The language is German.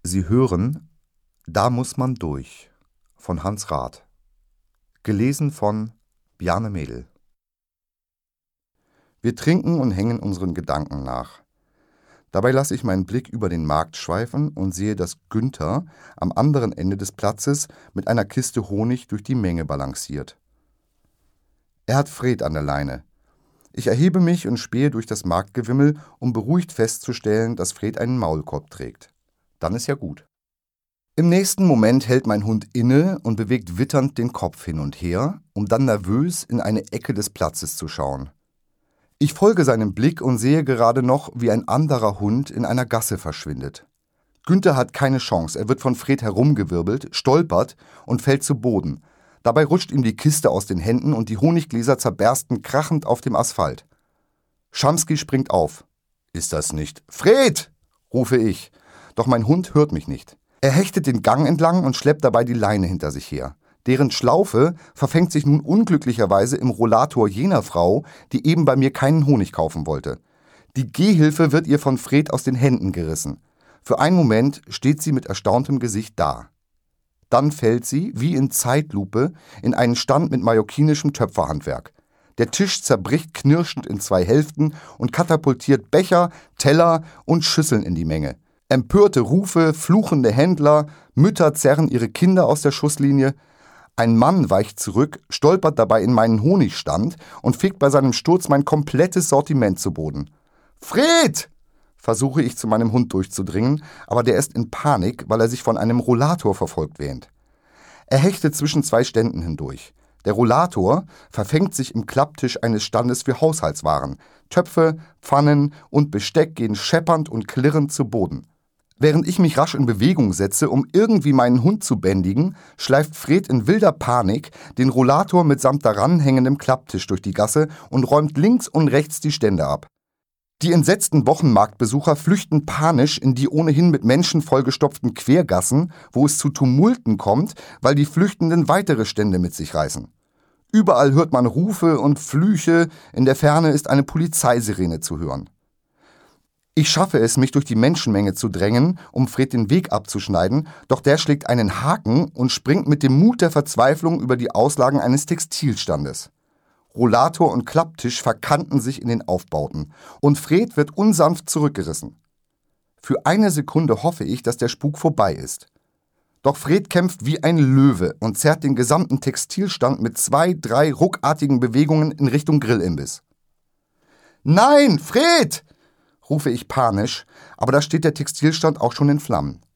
Sie hören Da muss man durch von Hans Rath. Gelesen von Bjarne Mädel. Wir trinken und hängen unseren Gedanken nach. Dabei lasse ich meinen Blick über den Markt schweifen und sehe, dass Günther am anderen Ende des Platzes mit einer Kiste Honig durch die Menge balanciert. Er hat Fred an der Leine. Ich erhebe mich und spähe durch das Marktgewimmel, um beruhigt festzustellen, dass Fred einen Maulkorb trägt. Dann ist ja gut. Im nächsten Moment hält mein Hund inne und bewegt witternd den Kopf hin und her, um dann nervös in eine Ecke des Platzes zu schauen. Ich folge seinem Blick und sehe gerade noch, wie ein anderer Hund in einer Gasse verschwindet. Günther hat keine Chance, er wird von Fred herumgewirbelt, stolpert und fällt zu Boden. Dabei rutscht ihm die Kiste aus den Händen und die Honiggläser zerbersten krachend auf dem Asphalt. Schamski springt auf. »Ist das nicht Fred?« rufe ich, doch mein Hund hört mich nicht. Er hechtet den Gang entlang und schleppt dabei die Leine hinter sich her. Deren Schlaufe verfängt sich nun unglücklicherweise im Rollator jener Frau, die eben bei mir keinen Honig kaufen wollte. Die Gehhilfe wird ihr von Fred aus den Händen gerissen. Für einen Moment steht sie mit erstauntem Gesicht da. Dann fällt sie, wie in Zeitlupe, in einen Stand mit mallorquinischem Töpferhandwerk. Der Tisch zerbricht knirschend in 2 Hälften und katapultiert Becher, Teller und Schüsseln in die Menge. Empörte Rufe, fluchende Händler, Mütter zerren ihre Kinder aus der Schusslinie. Ein Mann weicht zurück, stolpert dabei in meinen Honigstand und fegt bei seinem Sturz mein komplettes Sortiment zu Boden. »Fred!« versuche ich zu meinem Hund durchzudringen, aber der ist in Panik, weil er sich von einem Rollator verfolgt wähnt. Er hechtet zwischen 2 Ständen hindurch. Der Rollator verfängt sich im Klapptisch eines Standes für Haushaltswaren. Töpfe, Pfannen und Besteck gehen scheppernd und klirrend zu Boden. Während ich mich rasch in Bewegung setze, um irgendwie meinen Hund zu bändigen, schleift Fred in wilder Panik den Rollator mitsamt daran hängendem Klapptisch durch die Gasse und räumt links und rechts die Stände ab. Die entsetzten Wochenmarktbesucher flüchten panisch in die ohnehin mit Menschen vollgestopften Quergassen, wo es zu Tumulten kommt, weil die Flüchtenden weitere Stände mit sich reißen. Überall hört man Rufe und Flüche, in der Ferne ist eine Polizeisirene zu hören. Ich schaffe es, mich durch die Menschenmenge zu drängen, um Fred den Weg abzuschneiden, doch der schlägt einen Haken und springt mit dem Mut der Verzweiflung über die Auslagen eines Textilstandes. Rollator und Klapptisch verkanten sich in den Aufbauten und Fred wird unsanft zurückgerissen. Für eine Sekunde hoffe ich, dass der Spuk vorbei ist. Doch Fred kämpft wie ein Löwe und zerrt den gesamten Textilstand mit 2, 3 ruckartigen Bewegungen in Richtung Grillimbiss. »Nein, Fred!« rufe ich panisch, aber da steht der Textilstand auch schon in Flammen.